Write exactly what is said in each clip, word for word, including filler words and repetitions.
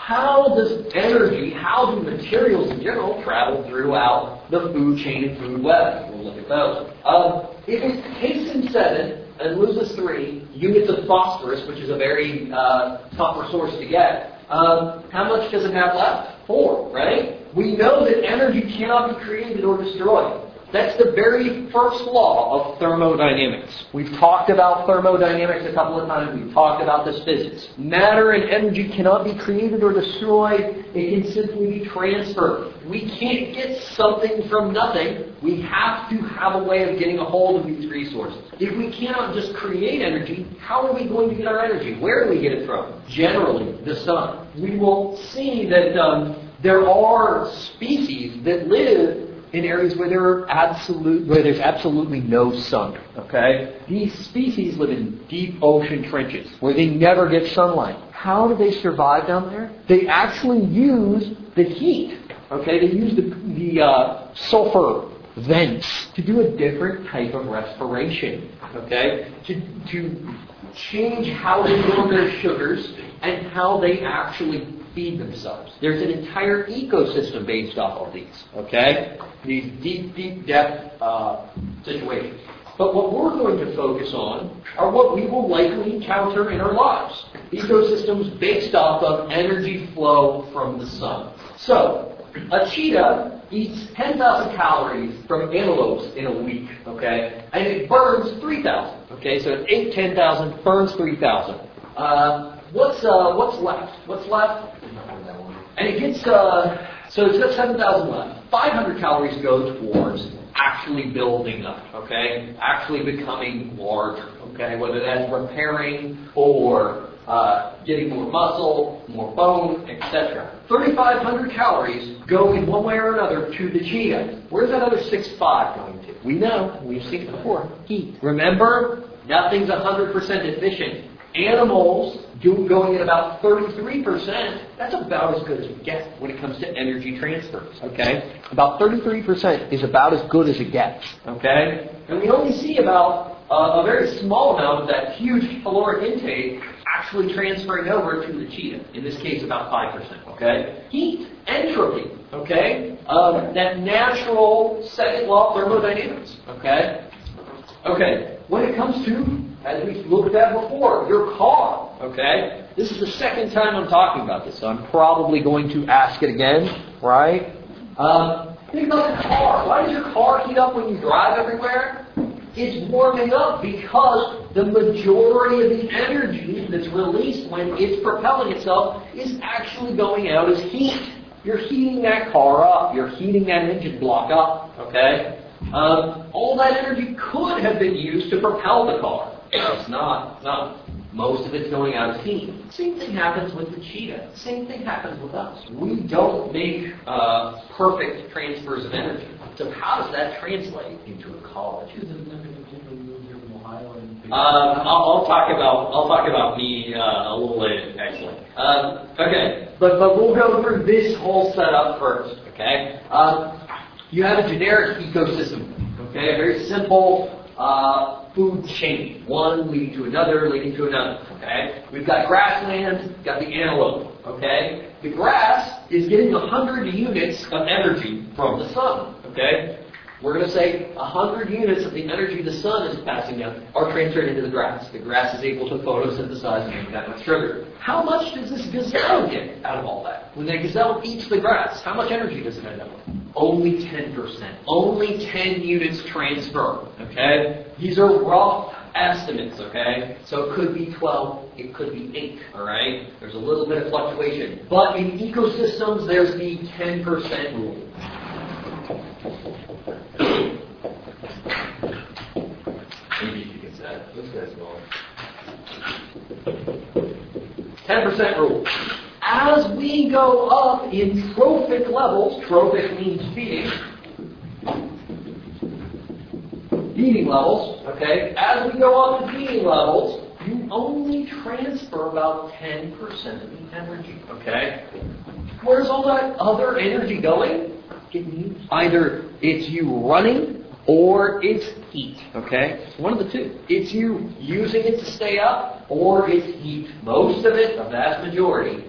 how does energy, how do materials in general travel throughout the food chain and food web? We'll look at those. Um, if it takes in seven and loses three units of phosphorus, which is a very uh, tough resource to get, um, how much does it have left? Four, right? We know that energy cannot be created or destroyed. That's the very first law of thermodynamics. We've talked about thermodynamics a couple of times. We've talked about this physics. Matter and energy cannot be created or destroyed. It can simply be transferred. We can't get something from nothing. We have to have a way of getting a hold of these resources. If we cannot just create energy, how are we going to get our energy? Where do we get it from? Generally, the sun. We will see that um, there are species that live in areas where there are absolute, where there's absolutely no sun. Okay, these species live in deep ocean trenches where they never get sunlight. How do they survive down there? They actually use the heat. Okay, they use the the uh, sulfur vents to do a different type of respiration. Okay, to to change how they build their sugars and how they actually feed themselves. There's an entire ecosystem based off of these, okay? These deep, deep depth uh, situations. But what we're going to focus on are what we will likely encounter in our lives. Ecosystems based off of energy flow from the sun. So, a cheetah eats ten thousand calories from antelopes in a week, okay? And it burns three thousand, okay? So it ate ten thousand, burns three thousand. Uh, what's, uh, what's left? What's left? And it gets, uh, so it's got seven thousand left. five hundred calories go towards actually building up, okay? Actually becoming larger, okay? Whether that's repairing or uh, getting more muscle, more bone, et cetera. thirty-five hundred calories go in one way or another to the cheetah. Where's that other six thousand five hundred going to? We know. We've seen it before. Heat. Remember, nothing's one hundred percent efficient. Animals do going at about thirty-three percent. That's about as good as you get when it comes to energy transfers. Okay? About thirty-three percent is about as good as it gets. Okay? And we only see about uh, a very small amount of that huge caloric intake actually transferring over to the cheetah. In this case, about five percent. Okay? Heat, entropy. Okay? Um, that natural second law of thermodynamics. Okay? Okay. When it comes to, as we looked at before, your car, okay? This is the second time I'm talking about this, so I'm probably going to ask it again, right? Um, think about the car. Why does your car heat up when you drive everywhere? It's warming up because the majority of the energy that's released when it's propelling itself is actually going out as heat. You're heating that car up. You're heating that engine block up, okay? Um, all that energy could have been used to propel the car. It's not. No. Most of it's going out as heat. Same thing happens with the cheetah. Same thing happens with us. We don't make uh, perfect transfers of energy. So how does that translate into a college? Um, I'll, I'll talk about I'll talk about me uh, a little later, actually. Um, okay, but but we'll go through this whole setup first. Okay, um, you have a generic ecosystem. Okay, a very simple uh, food chain, one leading to another, leading to another. Okay, we've got grassland, got the antelope. Okay, the grass is getting one hundred units of energy from the sun. Okay. We're going to say one hundred units of the energy the sun is passing out are transferred into the grass. The grass is able to photosynthesize and make that much sugar. How much does this gazelle get out of all that? When the gazelle eats the grass, how much energy does it end up with? Only ten percent. Only ten units transfer. Okay? These are rough estimates, okay? So it could be twelve, it could be eight, all right? There's a little bit of fluctuation. But in ecosystems, there's the ten percent rule. Maybe you can say this guy's going. ten percent rule. As we go up in trophic levels, trophic means feeding, feeding levels, okay? As we go up in feeding levels, you only transfer about ten percent of the energy, okay? Where's all that other energy going? Either it's you running or it's heat, okay? One of the two. It's you using it to stay up or it's heat. Most of it, a vast majority,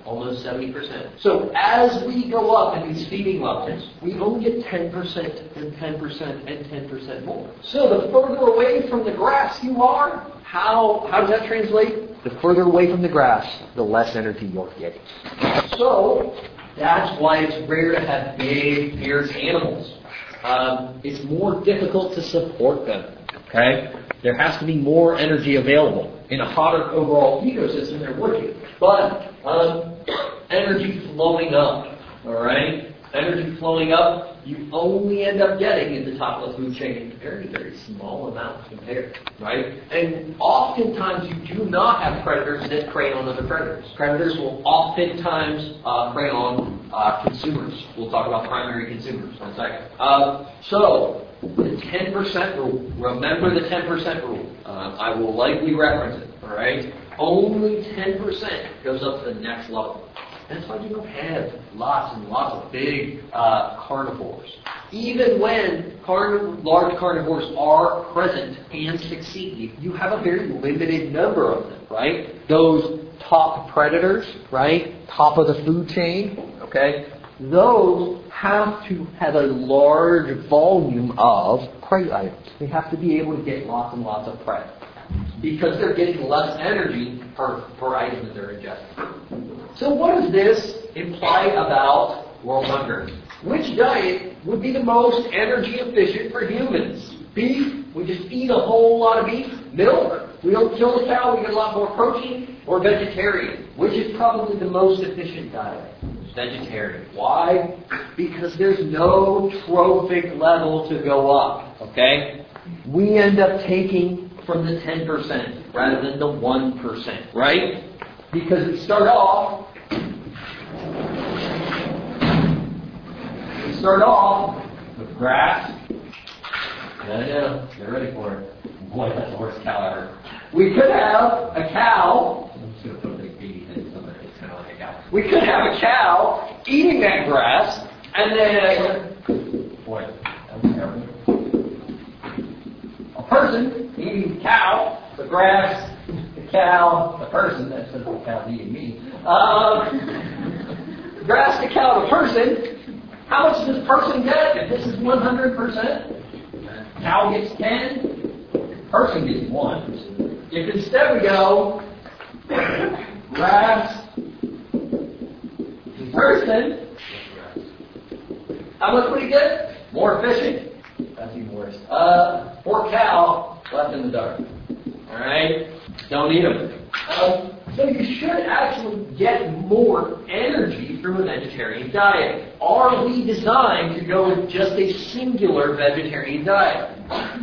almost seventy percent. So as we go up in these feeding levels, we only get ten percent and ten percent and ten percent more. So the further away from the grass you are, how, how does that translate? The further away from the grass, the less energy you're getting. So that's why it's rare to have big, fierce animals. Um, it's more difficult to support them. Okay? There has to be more energy available. In a hotter overall ecosystem, there would be. But um, energy flowing up, all right? Energy flowing up, you only end up getting in the top of the food chain very, very small amounts compared, right? And oftentimes you do not have predators that prey on other predators. Predators will oftentimes uh, prey on uh, consumers. We'll talk about primary consumers in a second. Uh, so, the ten percent rule. Remember the ten percent rule. Uh, I will likely reference it, all right? Only ten percent goes up to the next level. That's why you don't have lots and lots of big uh, carnivores. Even when carn- large carnivores are present and succeed, you have a very limited number of them, right? Those top predators, right? Top of the food chain, okay? Those have to have a large volume of prey items. They have to be able to get lots and lots of prey because they're getting less energy per, per item that they're ingesting. So what does this imply about world hunger? Which diet would be the most energy efficient for humans? Beef? We just eat a whole lot of beef. Milk? We don't kill the cow, we get a lot more protein. Or vegetarian? Which is probably the most efficient diet? Vegetarian. Why? Because there's no trophic level to go up. Okay? We end up taking from the ten percent rather than the one percent. Right? Because we start off we start off with grass. Yeah, yeah, get ready for it. Boy, that's the worst cow ever. We could have a cow. I'm just going to put a big baby head in somebody. It's kind of like a cow. We could have a cow eating that grass, and then boy, that was terrible. A person eating the cow, the grass, the cow, the person. That's the cow eating me. Um, the grass, the cow, the person. How much does this person get? If this is one hundred percent, cow gets ten, person gets one. If instead we go grass to person, how much would he get? More efficient. That's even worse. Uh, poor cow left in the dark. All right, don't eat them. Um, so you should actually get more energy through a vegetarian diet. Are we designed to go with just a singular vegetarian diet?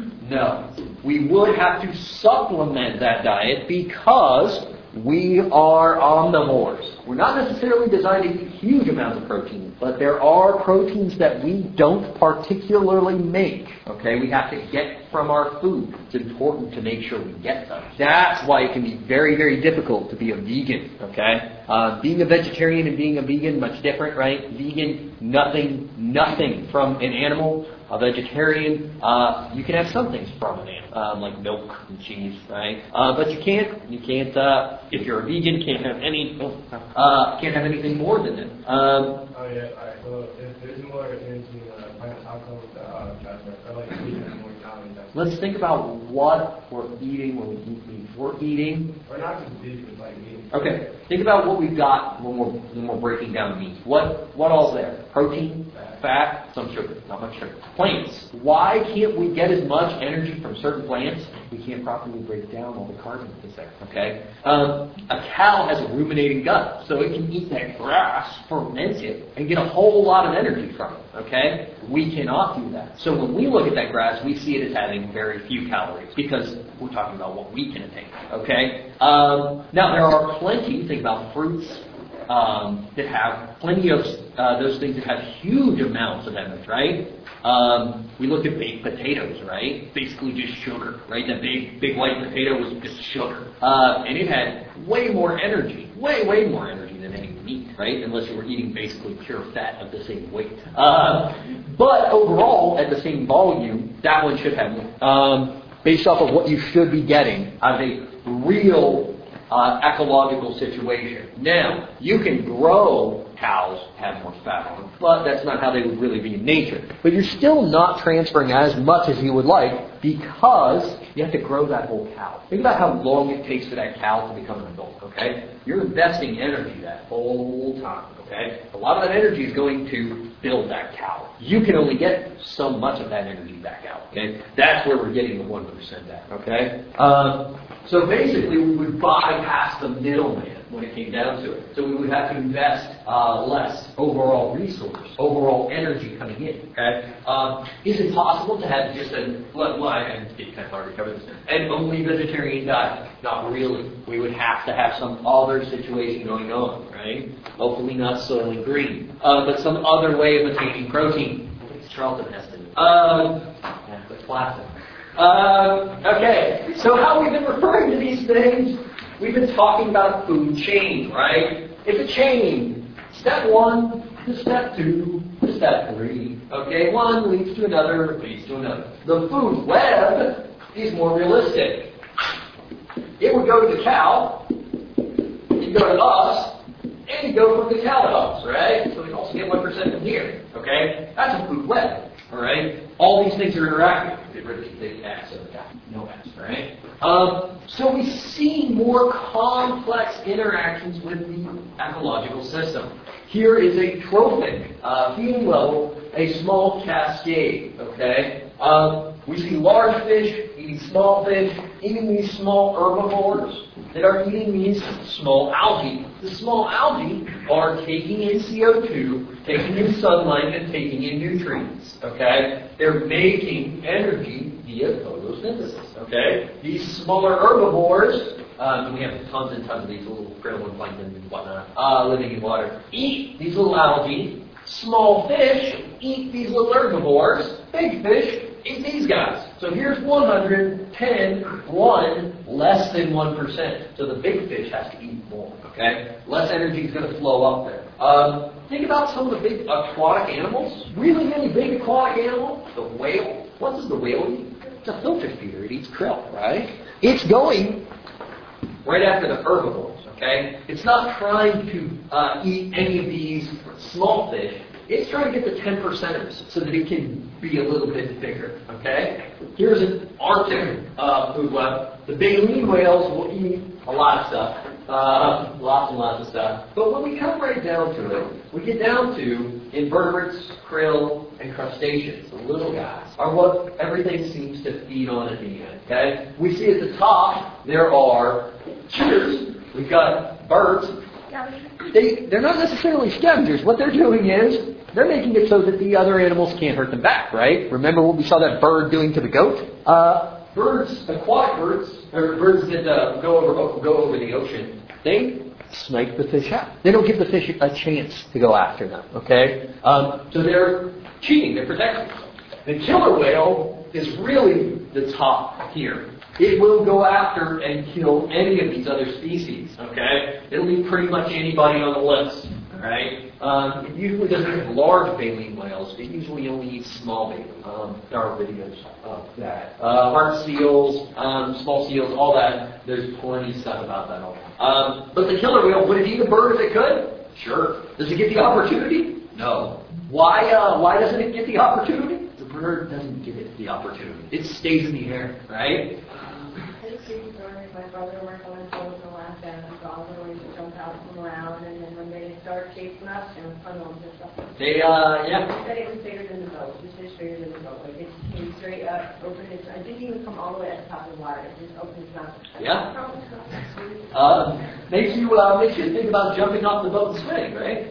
No. We would have to supplement that diet because we are omnivores. We're not necessarily designed to eat huge amounts of protein, but there are proteins that we don't particularly make. Okay, we have to get from our food. It's important to make sure we get them. That's why it can be very, very difficult to be a vegan. Okay, uh, being a vegetarian and being a vegan, much different, right? Vegan, nothing, nothing from an animal. A vegetarian, uh, you can have some things from an animal, um, like milk and cheese, right? Uh, but you can't, you can't, uh, if you're a vegan, can't have any, uh, can't have anything more than that. Um, oh yeah, alright, so if there's more into uh, plant tacos, uh, I like vegan more common. Let's think about what we're eating when we eat meat. We're eating, or not just vegan, like meat. Okay, think about what we've got when we're, when we're breaking down meat. What, what all's there? Protein, fat, some sugar, not much sugar. Plants. Why can't we get as much energy from certain plants? We can't properly break down all the carbon that's there. Okay. Um, a cow has a ruminating gut, so it can eat that grass, ferment it, and get a whole lot of energy from it. Okay. We cannot do that. So when we look at that grass, we see it as having very few calories because we're talking about what we can attain. Okay. Um, now there are plenty. Think about fruits. Um, that have plenty of uh, those things that have huge amounts of energy, right? Um, we look at baked potatoes, right? Basically just sugar, right? That big, big white potato was just sugar. Uh, and it had way more energy, way, way more energy than any meat, right? Unless you were eating basically pure fat of the same weight. Uh, but overall, at the same volume, that one should have more. Um, based off of what you should be getting out of a real uh, ecological situation. Now, you can grow cows have more fat on them, but that's not how they would really be in nature. But you're still not transferring as much as you would like because you have to grow that whole cow. Think about how long it takes for that cow to become an adult, okay? You're investing energy that whole time, okay? A lot of that energy is going to build that cow. You can only get so much of that energy back out, okay? That's where we're getting the one percent at, okay? Um, so basically, we would bypass the middleman when it came down to it. So we would have to invest uh, less overall resource, overall energy coming in. Okay, um, is it possible to have just a well, well, I did kind of already cover this, an only vegetarian diet? Not really. We would have to have some other situation going on, right? Hopefully not soil and green, uh, but some other way of attaining protein. Charlton Heston. Um, yeah, that's classic. Uh, okay, so how we've been referring to these things. We've been talking about a food chain, right? It's a chain. Step one to step two to step three. Okay, one leads to another, leads to another. The food web is more realistic. It would go to the cow, it'd go to us, and it'd go from the cow to us, right? So we can also get one percent from here. Okay? That's a food web. Alright? All these things are interacting. Get rid of the big X of the guy. No X, right? Um, so we see more complex interactions with the ecological system. Here is a trophic uh, feeding level, a small cascade. Okay? Um, we see large fish eating small fish, eating these small herbivores that are eating these small algae. The small algae are taking in C O two, taking in sunlight, and taking in nutrients. Okay? They're making energy via photosynthesis. Okay? These smaller herbivores, um, we have tons and tons of these little krill and plankton and whatnot, uh, living in water, eat these little algae. Small fish eat these little herbivores. Big fish eat these guys. So here's one hundred, ten, one, less than one percent. So the big fish has to eat more. Okay? Less energy is going to flow up there. Um, think about some of the big aquatic animals. Really, really big aquatic animal. The whale. What does the whale eat? It's a filter feeder. It eats krill, right? It's going right after the herbivores. Okay? It's not trying to uh, eat any of these small fish. It's trying to get the ten percenters so that it can be a little bit bigger. Okay? Here's an Arctic uh, food web. The baleen whales will eat a lot of stuff. Uh, lots and lots of stuff. But when we come right down to it, we get down to invertebrates, krill, and crustaceans. The little guys are what everything seems to feed on at the end. Okay? We see at the top there are cheaters. We've got birds. They, they're not necessarily scavengers. What they're doing is they're making it so that the other animals can't hurt them back, right? Remember what we saw that bird doing to the goat? Uh, birds, aquatic birds, or birds that uh, go over go over the ocean, they snipe the fish out. They don't give the fish a chance to go after them, okay? Um, so they're cheating. They're protecting them. The killer whale is really the top here. It will go after and kill any of these other species, okay? It'll eat pretty much anybody on the list, all right? Um, it usually doesn't have large baleen whales. It usually only eats small baleen. Um, there are videos of that. Uh, heart seals, um, small seals, all that. There's plenty of stuff about that all. Um, but the killer whale, would it eat a bird if it could? Sure. Does it get the opportunity? No. Why, uh, why doesn't it get the opportunity? The bird doesn't get it the opportunity. It stays in the air, right? My brother worked on his boat the last day, and the dogs always jump out from around, and then when they start chasing us, and funnels and stuff. They, uh, yeah. He said it was bigger than the boat. This is bigger than the boat. Like it came straight up, opened its. I didn't even come all the way at the top of the water. It just opened its mouth. Yeah. Uh, makes you uh, makes you think about jumping off the boat and swimming, right?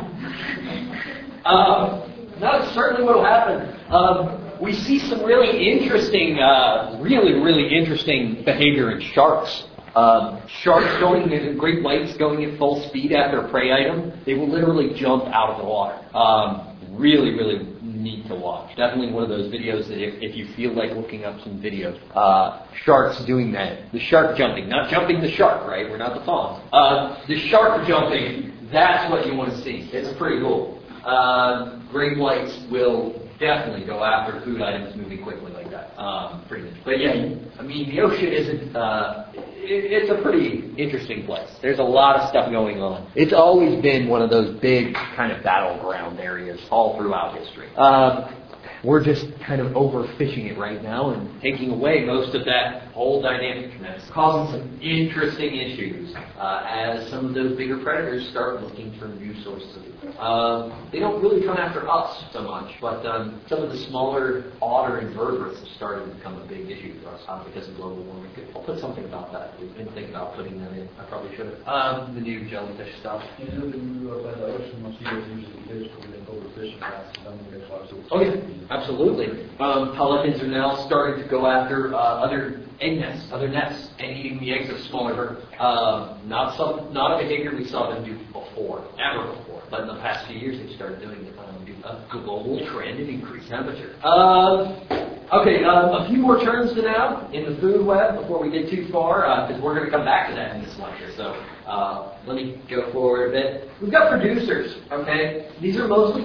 um, that's certainly what will happen. Um, We see some really interesting, uh, really, really interesting behavior in sharks. Um, sharks going in great whites going at full speed after a prey item. They will literally jump out of the water. Um, really, really neat to watch. Definitely one of those videos that if, if you feel like looking up some videos, uh, sharks doing that. The shark jumping, not jumping the shark, right? We're not the fawns. Uh, the shark jumping, that's what you want to see. It's pretty cool. Uh, great whites will definitely go after food items moving quickly like that. Um, pretty much. But yeah, I mean, the ocean isn't, uh, it, it's a pretty interesting place. There's a lot of stuff going on. It's always been one of those big kind of battleground areas all throughout history. Um, We're just kind of overfishing it right now and taking away most of that whole dynamicness, causing some interesting issues uh, as some of those bigger predators start looking for new sources of food. Um, they don't really come after us so much, but um, some of the smaller otter invertebrates have started to become a big issue for us uh, because of global warming. I'll put something about that. We've been thinking about putting that in. I probably should have. Um, the new jellyfish stuff. You know, the new uh, by the ocean, mosquitoes usually fish, but they overfishing that, so then we get lots of. Oh yeah, absolutely. Um, pelicans are now starting to go after uh, other egg nests, other nests, and eating the eggs of smaller birds. Um, not some, not a behavior we saw them do before, ever before. But in the past few years, they've started doing it um, due to a global trend in increased temperature. Um, okay, um, a few more terms to now in the food web before we get too far, because uh, we're going to come back to that in this lecture. So uh, let me go forward a bit. We've got producers. Okay, these are mostly